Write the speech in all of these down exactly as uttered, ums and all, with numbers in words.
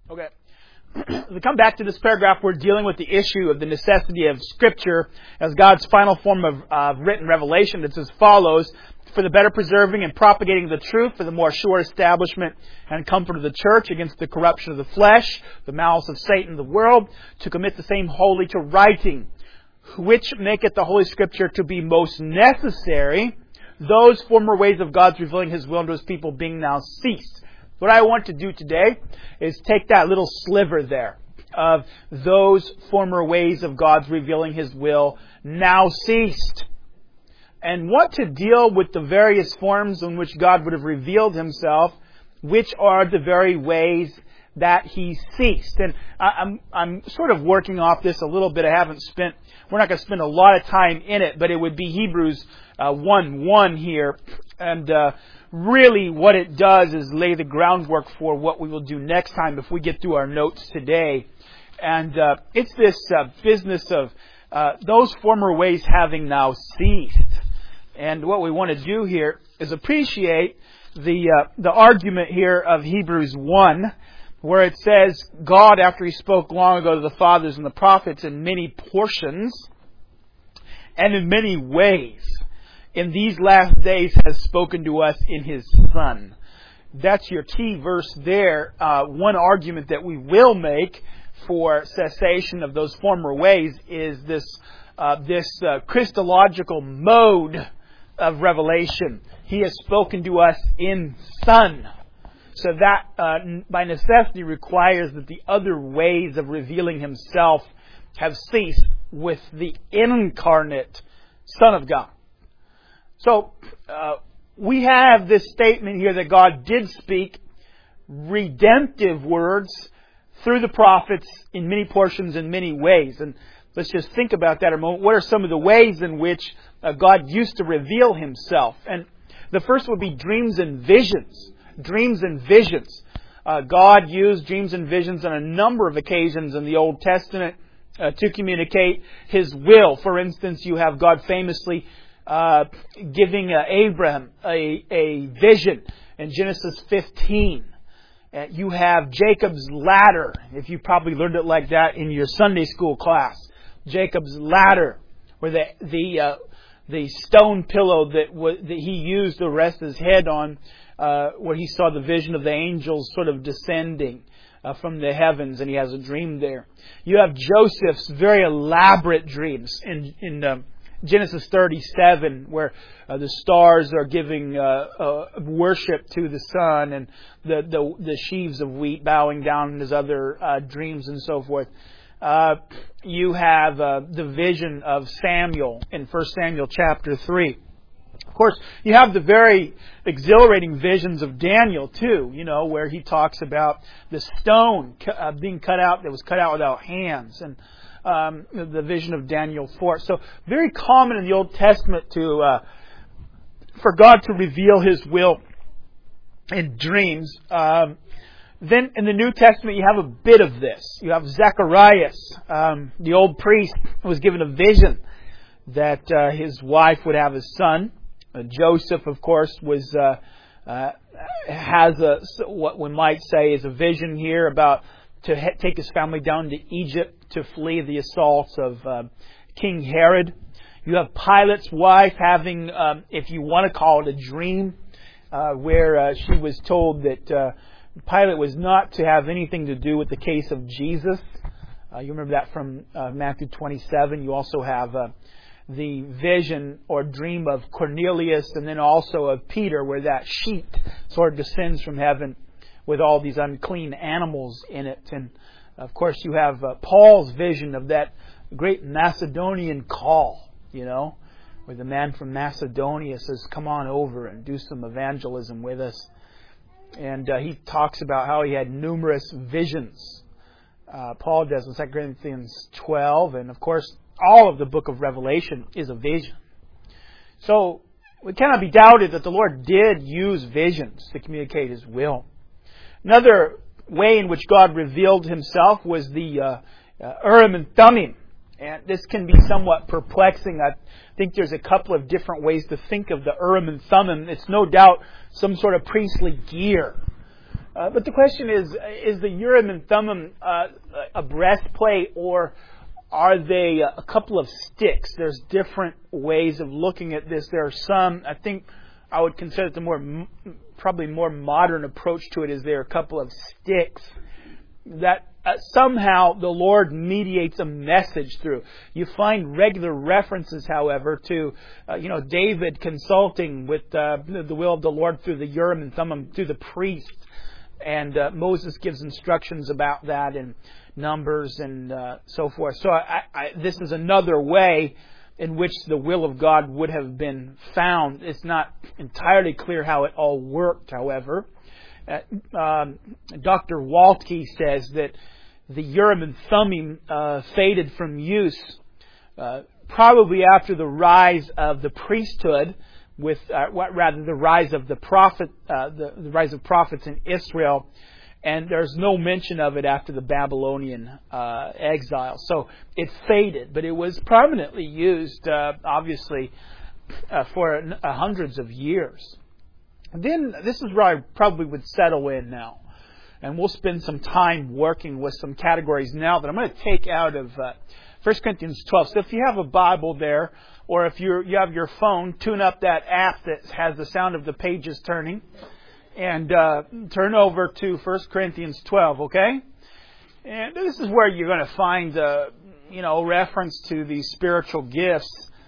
Okay. We come back to this paragraph. We're dealing with the issue of the necessity of Scripture as God's final form of uh, written revelation. It's as follows: for the better preserving and propagating the truth, for the more sure establishment and comfort of the church against the corruption of the flesh, the malice of Satan, the world, to commit the same wholly to writing, which maketh the Holy Scripture to be most necessary, those former ways of God's revealing His will unto His people being now ceased. What I want to do today is take that little sliver there of those former ways of God's revealing His will now ceased, and want to deal with the various forms in which God would have revealed Himself, which are the very ways that He ceased. And I'm I'm sort of working off this a little bit. I haven't spent, we're not going to spend a lot of time in it, but it would be Hebrews uh, one one here. And uh, really what it does is lay the groundwork for what we will do next time if we get through our notes today. And uh, it's this uh, business of uh, those former ways having now ceased. And what we want to do here is appreciate the uh, the argument here of Hebrews one, where it says, God, after He spoke long ago to the fathers and the prophets in many portions and in many ways, in these last days has spoken to us in His Son. That's your key verse there. Uh, one argument that we will make for cessation of those former ways is this uh, this uh, Christological mode of revelation. He has spoken to us in Son. So that, uh, by necessity, requires that the other ways of revealing Himself have ceased with the incarnate Son of God. So, uh, we have this statement here that God did speak redemptive words through the prophets in many portions in many ways. And let's just think about that a moment. What are some of the ways in which uh, God used to reveal Himself? And the first would be dreams and visions. Dreams and visions. Uh, God used dreams and visions on a number of occasions in the Old Testament uh, to communicate His will. For instance, you have God famously uh, giving uh, Abraham a, a vision in Genesis fifteen. Uh, you have Jacob's ladder, if you probably learned it like that in your Sunday school class. Jacob's ladder, where the the uh, the stone pillow that w- that he used to rest his head on, Uh, where he saw the vision of the angels sort of descending uh, from the heavens, and he has a dream there. You have Joseph's very elaborate dreams in, in um, Genesis thirty-seven, where uh, the stars are giving uh, uh, worship to the sun, and the, the, the sheaves of wheat bowing down in his other uh, dreams and so forth. Uh, you have uh, the vision of Samuel in First Samuel chapter three. Of course, you have the very exhilarating visions of Daniel, too, you know, where he talks about the stone uh, being cut out that was cut out without hands, and um, the vision of Daniel four. So, very common in the Old Testament to uh, for God to reveal His will in dreams. Um, then, in the New Testament, you have a bit of this. You have Zacharias, um, the old priest, was given a vision that uh, his wife would have a son. Uh, Joseph, of course, was uh, uh, has a what we might say is a vision here about to ha- take his family down to Egypt to flee the assaults of uh, King Herod. You have Pilate's wife having, um, if you want to call it a dream, uh, where uh, she was told that uh, Pilate was not to have anything to do with the case of Jesus. Uh, you remember that from uh, Matthew twenty-seven. You also have Uh, the vision or dream of Cornelius, and then also of Peter, where that sheet sort of descends from heaven with all these unclean animals in it. And of course you have uh, Paul's vision of that great Macedonian call, you know, where the man from Macedonia says, come on over and do some evangelism with us. And uh, he talks about how he had numerous visions. Uh, Paul does in Second Corinthians twelve, and of course all of the book of Revelation is a vision. So, it cannot be doubted that the Lord did use visions to communicate His will. Another way in which God revealed Himself was the uh, uh, Urim and Thummim. And this can be somewhat perplexing. I think there's a couple of different ways to think of the Urim and Thummim. It's no doubt some sort of priestly gear Uh, but the question is, is the Urim and Thummim uh, a breastplate, or are they a couple of sticks? There's different ways of looking at this. There are some, I think I would consider it the more, probably more modern approach to it is there are a couple of sticks that uh, somehow the Lord mediates a message through. You find regular references, however, to, uh, you know, David consulting with uh, the will of the Lord through the Urim and Thummim, through the priest. And uh, Moses gives instructions about that in Numbers and uh, so forth. So I, I, this is another way in which the will of God would have been found. It's not entirely clear how it all worked, however. Uh, um, Doctor Waltke says that the Urim and Thummim uh, faded from use uh, probably after the rise of the priesthood, with uh, what, rather the rise of the prophet, uh, the, the rise of prophets in Israel, and there's no mention of it after the Babylonian uh, exile. So it faded, but it was permanently used, uh, obviously, uh, for uh, hundreds of years. Then this is where I probably would settle in now, and we'll spend some time working with some categories now that I'm going to take out of uh, First Corinthians twelve. So if you have a Bible there, or if you're, you have your phone, tune up that app that has the sound of the pages turning, and uh, turn over to First Corinthians twelve, okay? And this is where you're going to find, uh, you know, reference to these spiritual gifts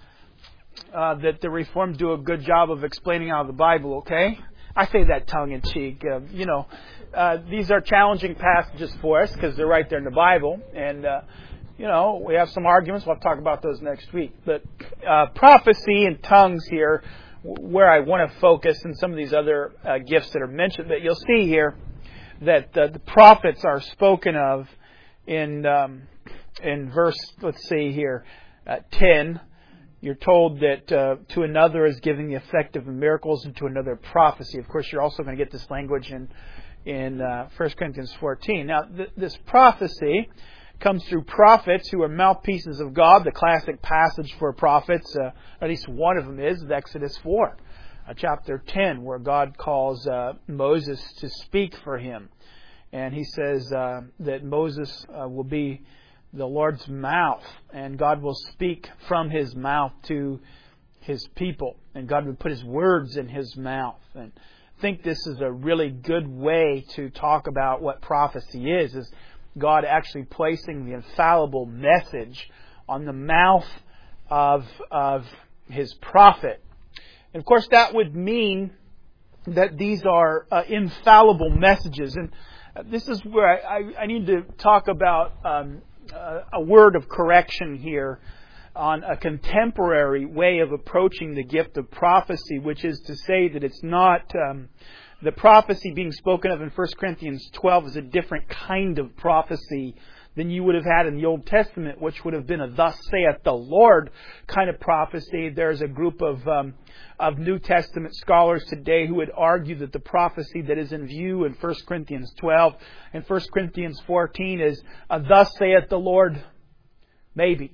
uh, that the Reformed do a good job of explaining out of the Bible, okay? I say that tongue-in-cheek. Uh, you know, uh, these are challenging passages for us because they're right there in the Bible, and uh, you know, we have some arguments. We'll talk about those next week. But uh, prophecy and tongues here, where I want to focus, and some of these other uh, gifts that are mentioned. But you'll see here that uh, the prophets are spoken of in um, in verse, let's see here, uh, ten. You're told that uh, to another is giving the effect of miracles, and to another prophecy. Of course, you're also going to get this language in in uh, First Corinthians fourteen. Now, th- this prophecy comes through prophets who are mouthpieces of God. The classic passage for prophets, uh, at least one of them is Exodus four, uh, chapter ten, where God calls uh, Moses to speak for him. And he says uh, that Moses uh, will be the Lord's mouth, and God will speak from his mouth to his people, and God would put his words in his mouth. And I think this is a really good way to talk about what prophecy is, is God actually placing the infallible message on the mouth of, of His prophet. And of course that would mean that these are uh, infallible messages. And uh, this is where I, I, I need to talk about um, uh, a word of correction here on a contemporary way of approaching the gift of prophecy, which is to say that it's not... Um, The prophecy being spoken of in First Corinthians twelve is a different kind of prophecy than you would have had in the Old Testament, which would have been a "thus saith the Lord" kind of prophecy. There's a group of um, of New Testament scholars today who would argue that the prophecy that is in view in First Corinthians twelve and First Corinthians fourteen is a "thus saith the Lord" maybe.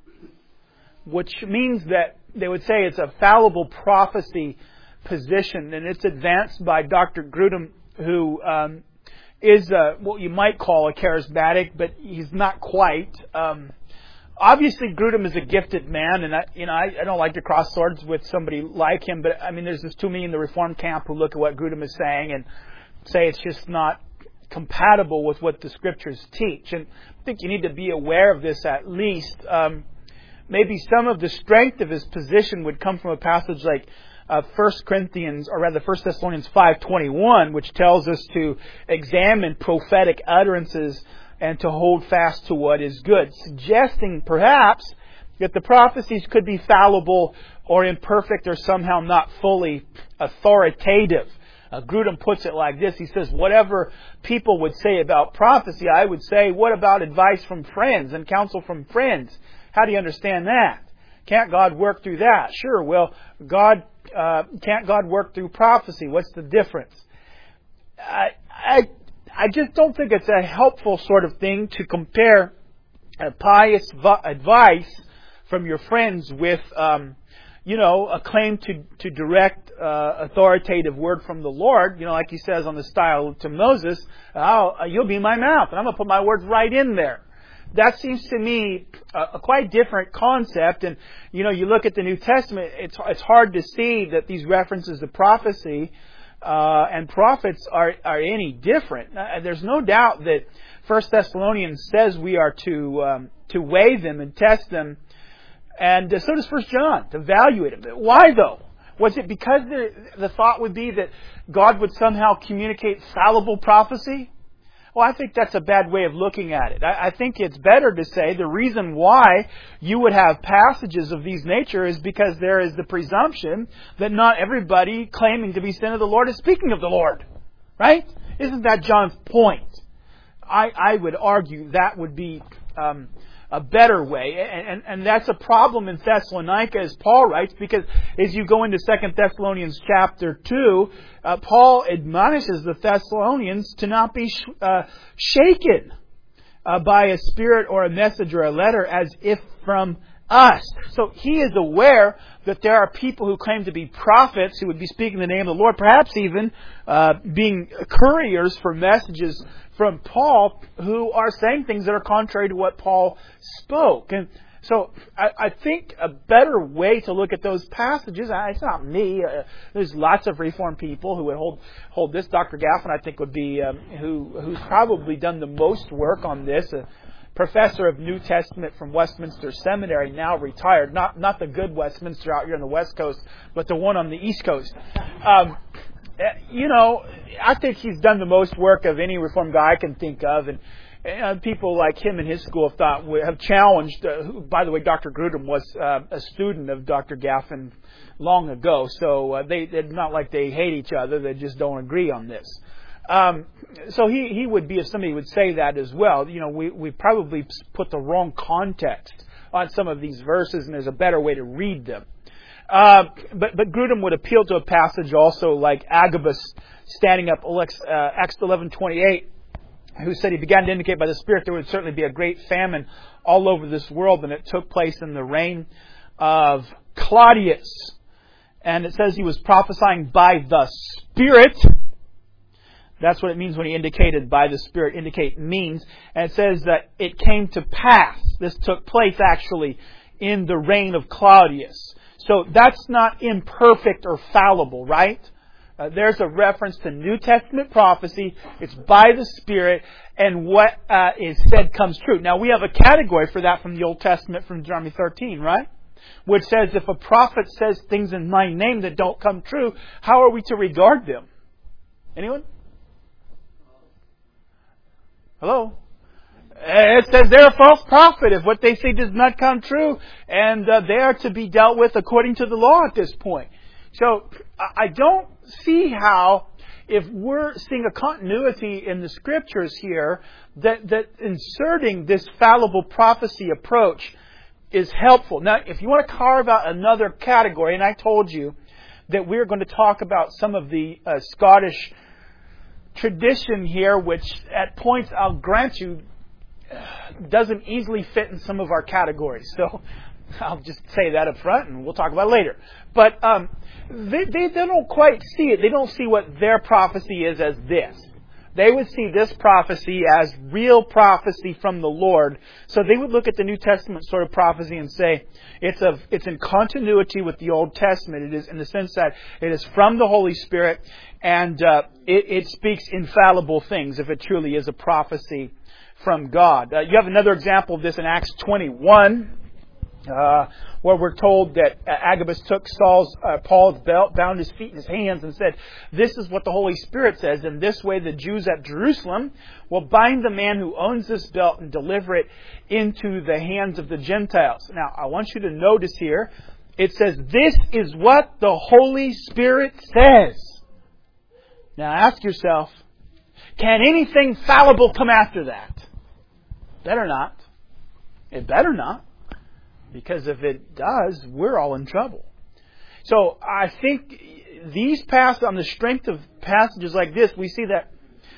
Which means that they would say it's a fallible prophecy position, and it's advanced by Doctor Grudem, who um, is a, what you might call a charismatic, but he's not quite. Um, obviously, Grudem is a gifted man, and I, you know, I, I don't like to cross swords with somebody like him, but I mean, there's just too many in the Reformed camp who look at what Grudem is saying and say it's just not compatible with what the Scriptures teach. And I think you need to be aware of this at least. Um, maybe some of the strength of his position would come from a passage like Uh, First Corinthians, or rather First Thessalonians five twenty-one, which tells us to examine prophetic utterances and to hold fast to what is good, suggesting perhaps that the prophecies could be fallible or imperfect or somehow not fully authoritative. Uh, Grudem puts it like this. He says, whatever people would say about prophecy, I would say, what about advice from friends and counsel from friends? How do you understand that? Can't God work through that? Sure. Well, God uh, can't God work through prophecy? What's the difference? I, I I just don't think it's a helpful sort of thing to compare uh, pious v- advice from your friends with um, you know, a claim to, to direct uh, authoritative word from the Lord, you know, like he says on the style to Moses, oh, you'll be my mouth, and I'm going to put my words right in there. That seems to me a, a quite different concept. And, you know, you look at the New Testament, it's, it's hard to see that these references to prophecy uh, and prophets are, are any different. Uh, there's no doubt that First Thessalonians says we are to um, to weigh them and test them. And uh, so does First John, to evaluate them. Why, though? Was it because the, the thought would be that God would somehow communicate fallible prophecy? Well, I think that's a bad way of looking at it. I, I think it's better to say the reason why you would have passages of these nature is because there is the presumption that not everybody claiming to be sent of the Lord is speaking of the Lord. Right? Isn't that John's point? I, I would argue that would be um, a better way. And, and, and that's a problem in Thessalonica, as Paul writes, because as you go into Second Thessalonians chapter two, uh, Paul admonishes the Thessalonians to not be sh- uh, shaken uh, by a spirit or a message or a letter as if from us. So he is aware that there are people who claim to be prophets who would be speaking the name of the Lord, perhaps even uh, being couriers for messages from Paul, who are saying things that are contrary to what Paul spoke. And so I, I think a better way to look at those passages, it's not me, uh, there's lots of Reformed people who would hold hold this. Doctor Gaffin, I think, would be um, who who's probably done the most work on this. Uh, Professor of New Testament from Westminster Seminary, now retired. Not not the good Westminster out here on the West Coast, but the one on the East Coast. Um, you know, I think he's done the most work of any Reformed guy I can think of, and, and people like him in his school have thought have challenged. Uh, who, by the way, Doctor Grudem was uh, a student of Doctor Gaffin long ago, so uh, they it's not like they hate each other; they just don't agree on this. Um, so he, he would be, if somebody would say that as well, you know, we, we probably put the wrong context on some of these verses, and there's a better way to read them. Uh, but, but Grudem would appeal to a passage also like Agabus standing up, uh, Acts eleven twenty-eight, who said he began to indicate by the Spirit there would certainly be a great famine all over this world, and it took place in the reign of Claudius. And it says he was prophesying by the Spirit. That's what it means when he indicated by the Spirit. Indicate means. And it says that it came to pass. This took place actually in the reign of Claudius. So that's not imperfect or fallible, right? Uh, there's a reference to New Testament prophecy. It's by the Spirit, and what uh, is said comes true. Now, we have a category for that from the Old Testament, from Deuteronomy thirteen, right? Which says if a prophet says things in my name that don't come true, how are we to regard them? Anyone? Hello? It says they're a false prophet if what they say does not come true, and uh, they are to be dealt with according to the law at this point. So I don't see how, if we're seeing a continuity in the Scriptures here, that, that inserting this fallible prophecy approach is helpful. Now, if you want to carve out another category, and I told you that we're going to talk about some of the uh, Scottish tradition here, which at points I'll grant you doesn't easily fit in some of our categories. So I'll just say that up front, and we'll talk about it later. But um, they, they, they don't quite see it. They don't see what their prophecy is as this. They would see this prophecy as real prophecy from the Lord. So they would look at the New Testament sort of prophecy and say it's of it's in continuity with the Old Testament. It is in the sense that it is from the Holy Spirit, and uh, it, it speaks infallible things if it truly is a prophecy from God. Uh, you have another example of this in Acts twenty-one, uh, where we're told that uh, Agabus took Saul's uh, Paul's belt, bound his feet and his hands, and said, "This is what the Holy Spirit says. In this way, the Jews at Jerusalem will bind the man who owns this belt and deliver it into the hands of the Gentiles." Now, I want you to notice here, it says, "This is what the Holy Spirit says." Now, ask yourself, can anything fallible come after that? Better not. It better not. Because if it does, we're all in trouble. So I think these passages, on the strength of passages like this, we see that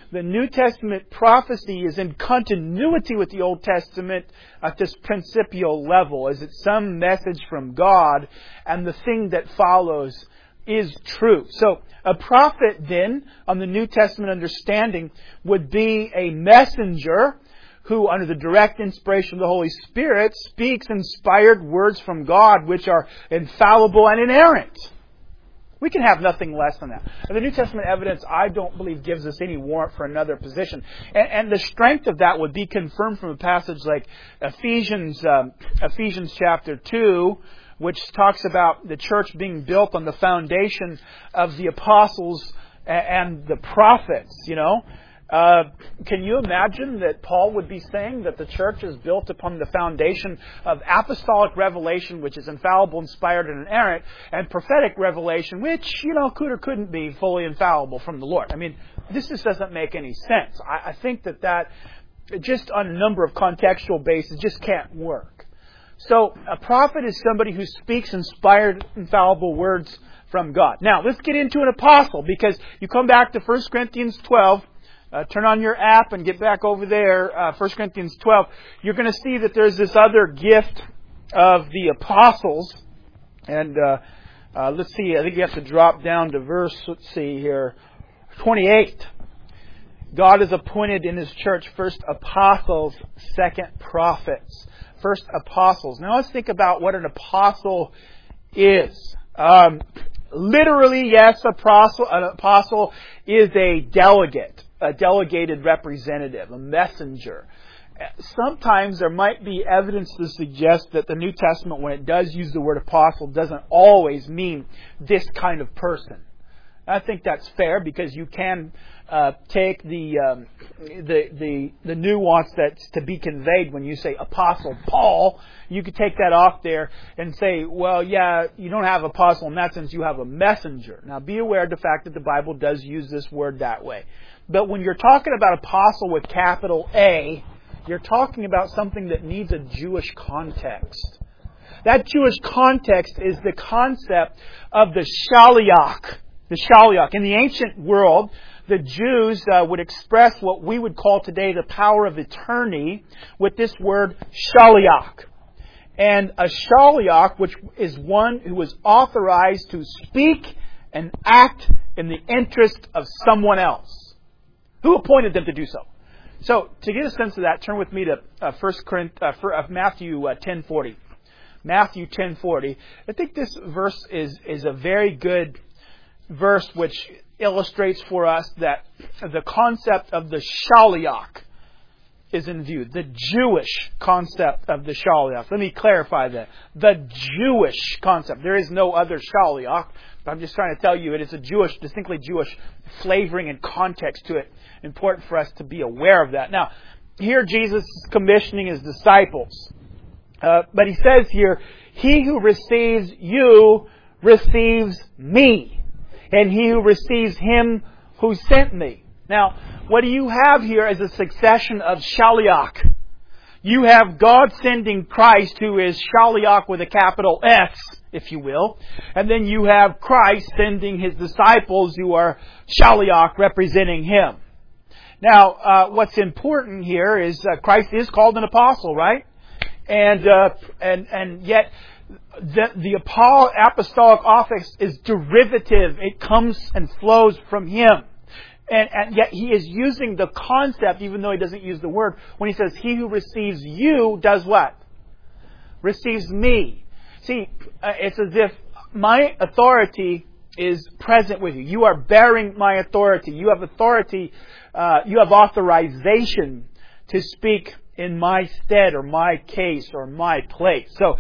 the New Testament prophecy is in continuity with the Old Testament at this principial level. Is it some message from God, and the thing that follows is true. So a prophet then, on the New Testament understanding, would be a messenger who, under the direct inspiration of the Holy Spirit, speaks inspired words from God which are infallible and inerrant. We can have nothing less than that. And the New Testament evidence, I don't believe, gives us any warrant for another position. And, and the strength of that would be confirmed from a passage like Ephesians, um, Ephesians chapter two, which talks about the church being built on the foundation of the apostles and the prophets, you know. Uh, can you imagine that Paul would be saying that the church is built upon the foundation of apostolic revelation, which is infallible, inspired, and inerrant, and prophetic revelation, which, you know, could or couldn't be fully infallible from the Lord? I mean, this just doesn't make any sense. I, I think that that, just on a number of contextual bases, just can't work. So, a prophet is somebody who speaks inspired, infallible words from God. Now, let's get into an apostle, because you come back to First Corinthians twelve, Uh, turn on your app and get back over there, uh, First Corinthians twelve. You're going to see that there's this other gift of the apostles. And uh, uh, let's see, I think you have to drop down to verse, let's see here, twenty-eight. God has appointed in His church first apostles, second prophets. First apostles. Now let's think about what an apostle is. Um, literally, yes, apostle, an apostle is a delegate. A delegated representative, a messenger. Sometimes there might be evidence to suggest that the New Testament, when it does use the word apostle, doesn't always mean this kind of person. I think that's fair, because you can uh, take the, um, the the the nuance that's to be conveyed when you say Apostle Paul. You could take that off there and say, well, yeah, you don't have apostle in that sense, you have a messenger. Now, be aware of the fact that the Bible does use this word that way. But when you're talking about apostle with capital A, you're talking about something that needs a Jewish context. That Jewish context is the concept of the shaliach. The shaliach. In the ancient world, the Jews uh, would express what we would call today the power of attorney with this word shaliach. And a shaliach, which is one who is authorized to speak and act in the interest of someone else. Who appointed them to do so? So, to get a sense of that, turn with me to uh, First Corinthians, uh, for, uh, Matthew uh, ten forty. Matthew ten forty. I think this verse is is a very good verse, which illustrates for us that the concept of the shaliach is in view. The Jewish concept of the shaliach. Let me clarify that. The Jewish concept. There is no other shaliach. I'm just trying to tell you it is a Jewish, distinctly Jewish flavoring and context to it. Important for us to be aware of that. Now, here Jesus is commissioning His disciples. Uh, but He says here, he who receives you receives me. And he who receives Him who sent me. Now, what do you have here is a succession of shaliach. You have God sending Christ, who is shaliach with a capital S, if you will. And then you have Christ sending His disciples, who are shaliach representing Him. Now, uh, what's important here is uh, Christ is called an apostle, right? And uh, and and yet the, the apostolic office is derivative. It comes and flows from Him. And, and yet He is using the concept, even though He doesn't use the word, when He says, he who receives you does what? Receives me. See, uh, it's as if my authority is present with you. You are bearing my authority. You have authority, uh, you have authorization to speak in my stead or my case or my place. So,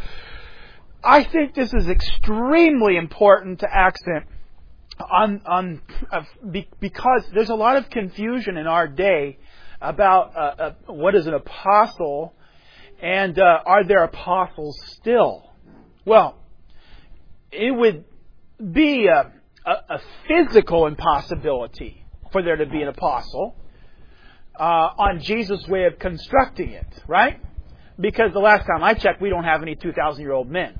I think this is extremely important to accent on, on uh, be, because there's a lot of confusion in our day about uh, uh, what is an apostle and uh, are there apostles still? Well, it would be a, a, a physical impossibility for there to be an apostle uh, on Jesus' way of constructing it, right? Because the last time I checked, we don't have any two thousand year old men.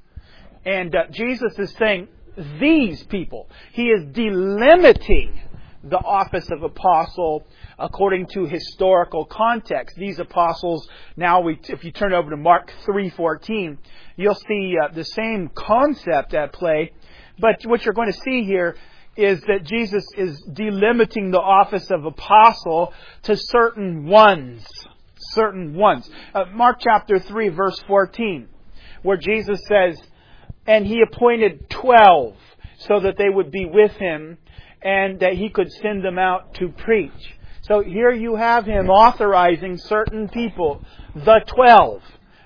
And uh, Jesus is saying, these people, He is delimiting the office of apostle according to historical context. These apostles, now we, if you turn over to Mark three fourteen, you'll see uh, the same concept at play. But what you're going to see here is that Jesus is delimiting the office of apostle to certain ones. Certain ones. Uh, Mark chapter three, verse fourteen, where Jesus says, "And he appointed twelve, so that they would be with him, and that he could send them out to preach." So here you have him authorizing certain people, the twelve.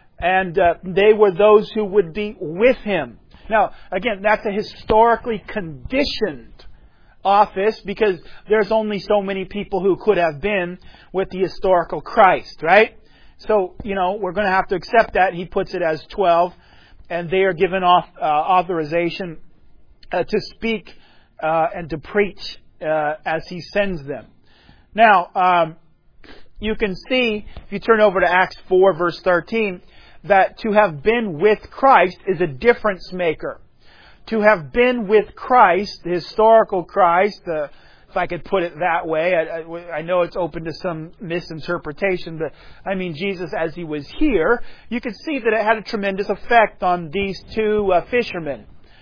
And uh, they were those who would be with him. Now, again, that's a historically conditioned office, because there's only so many people who could have been with the historical Christ, right? So, you know, we're going to have to accept that. He puts it as twelve, and they are given off, uh, authorization uh, to speak uh, and to preach uh, as he sends them. Now, um, you can see, if you turn over to Acts four, verse thirteen, that to have been with Christ is a difference maker. To have been with Christ, the historical Christ, uh, if I could put it that way, I, I, I know it's open to some misinterpretation, but I mean Jesus as he was here, you can see that it had a tremendous effect on these two uh, fishermen.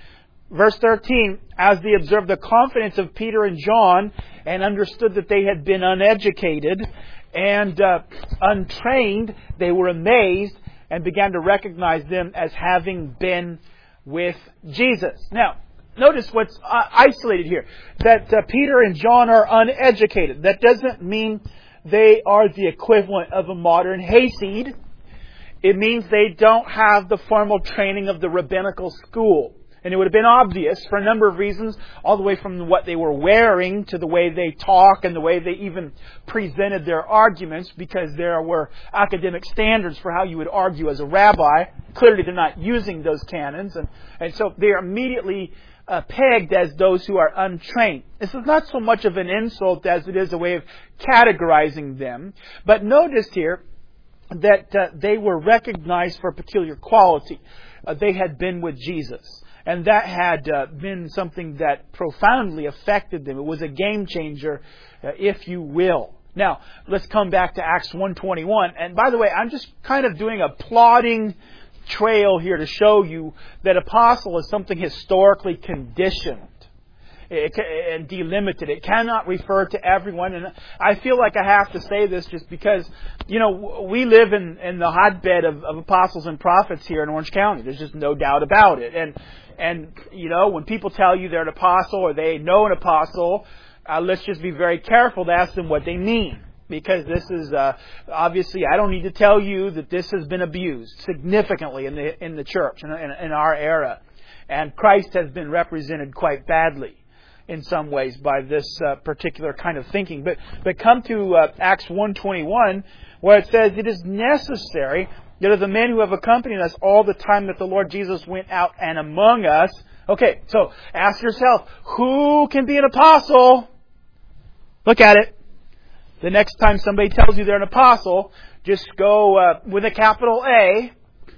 Verse thirteen, "As they observed the confidence of Peter and John and understood that they had been uneducated and uh, untrained, they were amazed and began to recognize them as having been with Jesus." Now, notice what's uh, isolated here. That uh, Peter and John are uneducated. That doesn't mean they are the equivalent of a modern hayseed. It means they don't have the formal training of the rabbinical school. And it would have been obvious for a number of reasons, all the way from what they were wearing to the way they talk and the way they even presented their arguments, because there were academic standards for how you would argue as a rabbi. Clearly they're not using those canons, and, and so they are immediately uh, pegged as those who are untrained. This is not so much of an insult as it is a way of categorizing them. But notice here that uh, they were recognized for a peculiar quality. Uh, they had been with Jesus. And that had uh, been something that profoundly affected them. It was a game changer, uh, if you will. Now, let's come back to Acts one twenty-one. And by the way, I'm just kind of doing a plodding trail here to show you that apostle is something historically conditioned and delimited. It cannot refer to everyone. And I feel like I have to say this just because, you know, we live in, in the hotbed of, of apostles and prophets here in Orange County. There's just no doubt about it. And, and you know, when people tell you they're an apostle or they know an apostle, uh, let's just be very careful to ask them what they mean. Because this is, uh, obviously, I don't need to tell you that this has been abused significantly in the, in the church, in, in, in our era. And Christ has been represented quite badly in some ways by this uh, particular kind of thinking. But but come to uh, Acts one twenty-one, where it says, "It is necessary that of the men who have accompanied us all the time that the Lord Jesus went out and among us." Okay, so ask yourself, who can be an apostle? Look at it. The next time somebody tells you they're an apostle, just go uh, with a capital A.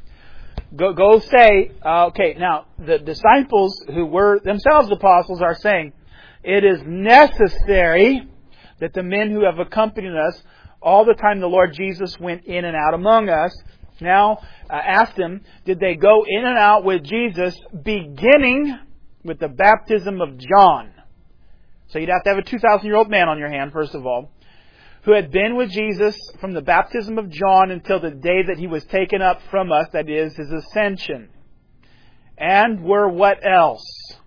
Go, go say, uh, okay, now, the disciples who were themselves apostles are saying, it is necessary that the men who have accompanied us all the time the Lord Jesus went in and out among us. Now, uh, ask them, did they go in and out with Jesus beginning with the baptism of John? So you'd have to have a two thousand year old man on your hand, first of all, who had been with Jesus from the baptism of John until the day that he was taken up from us, that is, his ascension. And were what else?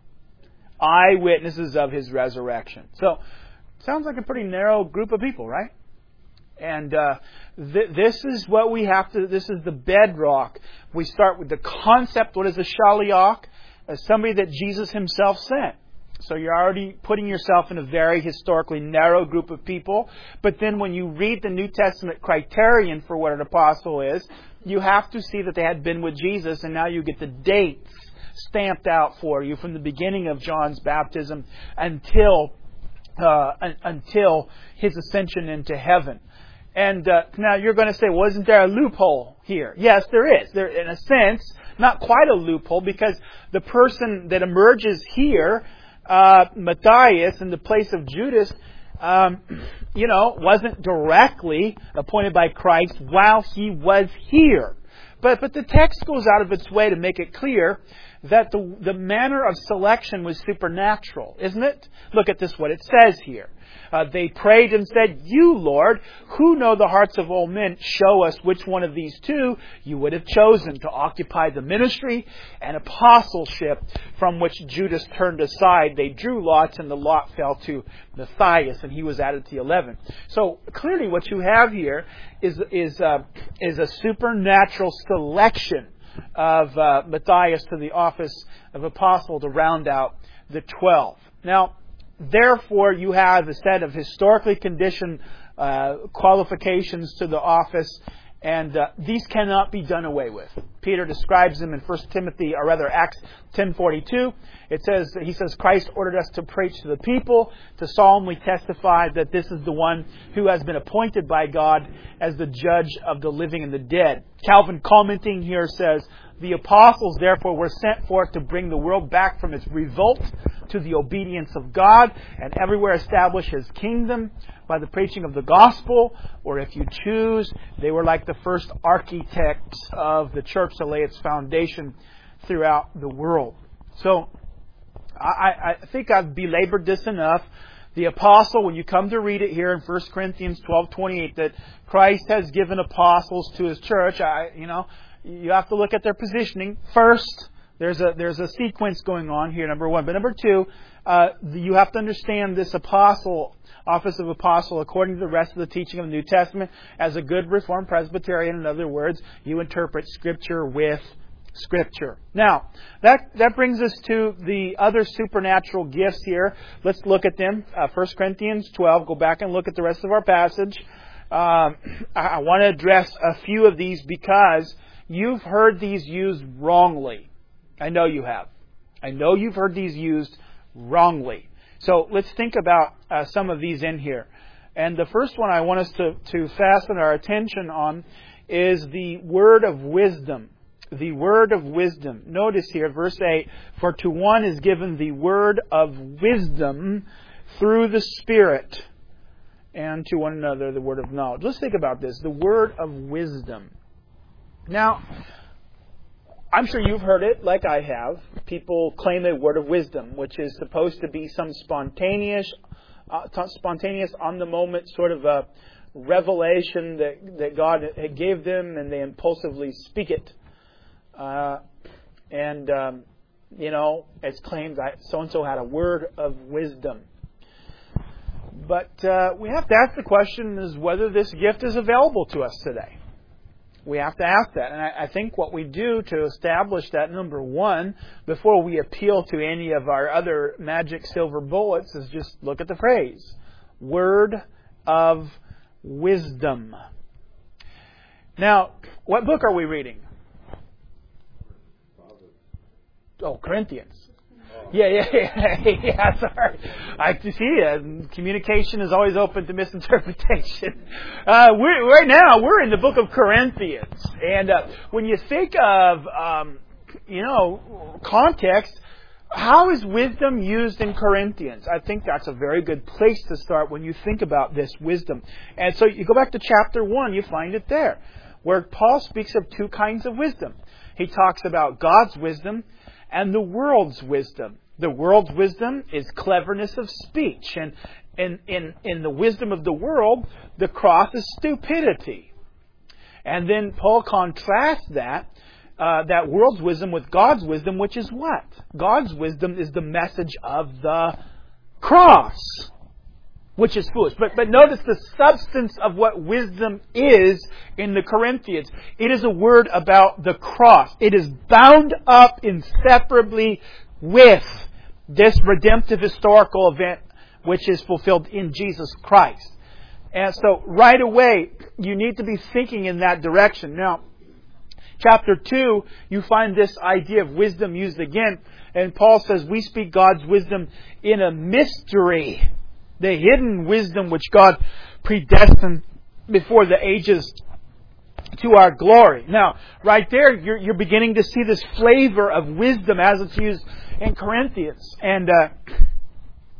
Eyewitnesses of his resurrection. So, sounds like a pretty narrow group of people, right? And uh, th- this is what we have to, this is the bedrock. We start with the concept, what is a shaliach? As somebody that Jesus himself sent. So you're already putting yourself in a very historically narrow group of people. But then when you read the New Testament criterion for what an apostle is, you have to see that they had been with Jesus, and now you get the dates stamped out for you from the beginning of John's baptism until uh, un- until his ascension into heaven. And uh, now you're going to say, well, isn't there a loophole here? Yes, there is. There, in a sense, not quite a loophole, because the person that emerges here, Uh, Matthias, in the place of Judas, um, you know, wasn't directly appointed by Christ while He was here. But but the text goes out of its way to make it clear that the the manner of selection was supernatural, isn't it? Look at this, what it says here. Uh, they prayed and said, "You, Lord, who know the hearts of all men, show us which one of these two you would have chosen to occupy the ministry and apostleship from which Judas turned aside. They drew lots, and the lot fell to Matthias, and he was added to the eleven." So clearly, what you have here is is uh, is a supernatural selection of uh, Matthias to the office of apostle to round out the twelve. Now, therefore, you have a set of historically conditioned uh, qualifications to the office, and uh, these cannot be done away with. Peter describes them in First Timothy, or rather Acts ten forty-two. It says, he says, Christ ordered us to preach to the people, to solemnly testify that this is the one who has been appointed by God as the judge of the living and the dead. Calvin, commenting here, says, "The apostles, therefore, were sent forth to bring the world back from its revolt to the obedience of God, and everywhere establish His kingdom by the preaching of the gospel." Or if you choose, they were like the first architects of the church to lay its foundation throughout the world. So, I, I think I've belabored this enough. The apostle, when you come to read it here in First Corinthians twelve twenty-eight, that Christ has given apostles to His church, I, you know, you have to look at their positioning. First, there's a there's a sequence going on here, number one. But number two, uh, you have to understand this apostle, office of apostle, according to the rest of the teaching of the New Testament, as a good Reformed Presbyterian. In other words, you interpret Scripture with Scripture. Now, that that brings us to the other supernatural gifts here. Let's look at them. Uh, First Corinthians twelve. Go back and look at the rest of our passage. Um, I, I want to address a few of these because you've heard these used wrongly. I know you have. I know you've heard these used wrongly. So let's think about uh, some of these in here. And the first one I want us to, to fasten our attention on is the word of wisdom. The word of wisdom. Notice here, verse eight, "For to one is given the word of wisdom through the Spirit, and to one another the word of knowledge." Let's think about this. The word of wisdom. Now, I'm sure you've heard it like I have. People claim a word of wisdom, which is supposed to be some spontaneous, uh, spontaneous, on-the-moment sort of a revelation that, that God gave them, and they impulsively speak it. Uh, and, um, you know, it's claimed that so-and-so had a word of wisdom. But uh, we have to ask the question is whether this gift is available to us today. We have to ask that. And I, I think what we do to establish that, number one, before we appeal to any of our other magic silver bullets, is just look at the phrase, word of wisdom. Now, what book are we reading? Oh, Corinthians. Yeah, yeah, yeah, yeah, sorry. I see, uh, communication is always open to misinterpretation. Uh, we're, right now, we're in the book of Corinthians. And uh, when you think of, um, you know, context, how is wisdom used in Corinthians? I think that's a very good place to start when you think about this wisdom. And so you go back to chapter one, you find it there, where Paul speaks of two kinds of wisdom. He talks about God's wisdom and the world's wisdom. The world's wisdom is cleverness of speech. And in, in, in the wisdom of the world, the cross is stupidity. And then Paul contrasts that, uh, that world's wisdom with God's wisdom, which is what? God's wisdom is the message of the cross, which is foolish. But, but notice the substance of what wisdom is in the Corinthians. It is a word about the cross. It is bound up inseparably with this redemptive historical event which is fulfilled in Jesus Christ. And so right away, you need to be thinking in that direction. Now, chapter two, you find this idea of wisdom used again. And Paul says, we speak God's wisdom in a mystery. The hidden wisdom which God predestined before the ages to our glory. Now, right there, you're, you're beginning to see this flavor of wisdom as it's used in Corinthians. And uh,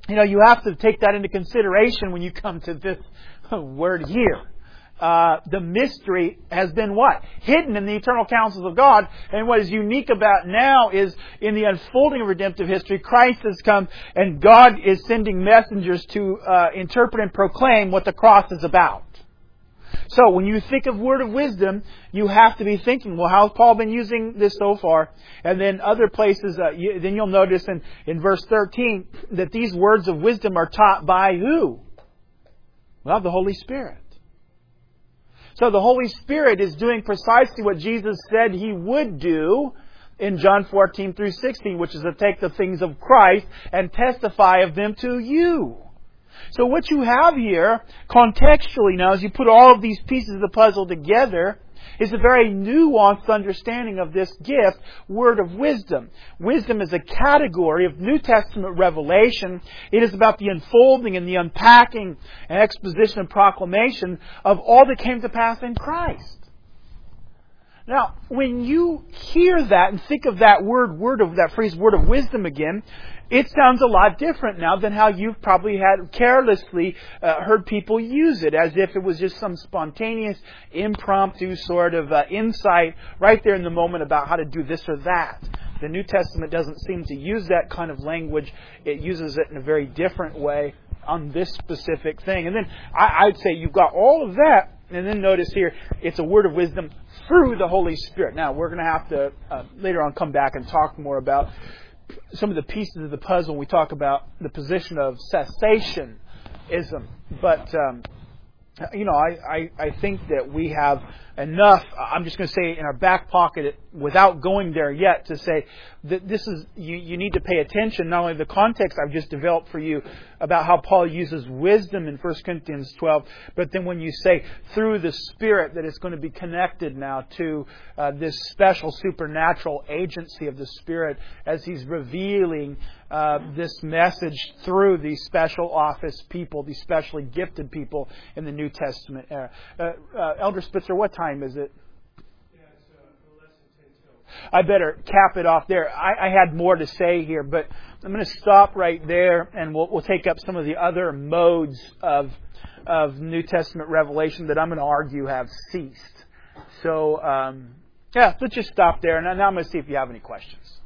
you know, you have to take that into consideration when you come to this word here. Uh, the mystery has been what? Hidden in the eternal counsels of God. And what is unique about now is in the unfolding of redemptive history, Christ has come and God is sending messengers to uh, interpret and proclaim what the cross is about. So when you think of word of wisdom, you have to be thinking, well, how's Paul been using this so far? And then other places, uh, you, then you'll notice in, in verse thirteen that these words of wisdom are taught by who? Well, the Holy Spirit. So the Holy Spirit is doing precisely what Jesus said He would do in John fourteen through sixteen, which is to take the things of Christ and testify of them to you. So what you have here, contextually now, as you put all of these pieces of the puzzle together, is a very nuanced understanding of this gift, word of wisdom. Wisdom is a category of New Testament revelation. It is about the unfolding and the unpacking and exposition and proclamation of all that came to pass in Christ. Now, when you hear that and think of that word, word of that phrase, word of wisdom again, it sounds a lot different now than how you've probably had carelessly uh, heard people use it, as if it was just some spontaneous, impromptu sort of uh, insight right there in the moment about how to do this or that. The New Testament doesn't seem to use that kind of language. It uses it in a very different way on this specific thing. And then I, I'd say you've got all of that. And then notice here, it's a word of wisdom through the Holy Spirit. Now, we're going to have to uh, later on come back and talk more about some of the pieces of the puzzle when we talk about the position of cessationism. But, um, you know, I, I, I think that we have enough, I'm just going to say in our back pocket, without going there yet, to say that this is, you, you need to pay attention, not only the context I've just developed for you about how Paul uses wisdom in First Corinthians twelve, but then when you say through the Spirit, that it's going to be connected now to uh, this special supernatural agency of the Spirit as He's revealing uh, this message through these special office people, these specially gifted people in the New Testament era. Uh, uh, Elder Spitzer, what time is it? I better cap it off there. I, I had more to say here, but I'm going to stop right there, and we'll, we'll take up some of the other modes of of New Testament revelation that I'm going to argue have ceased. So, um, yeah, let's just stop there, and now I'm going to see if you have any questions.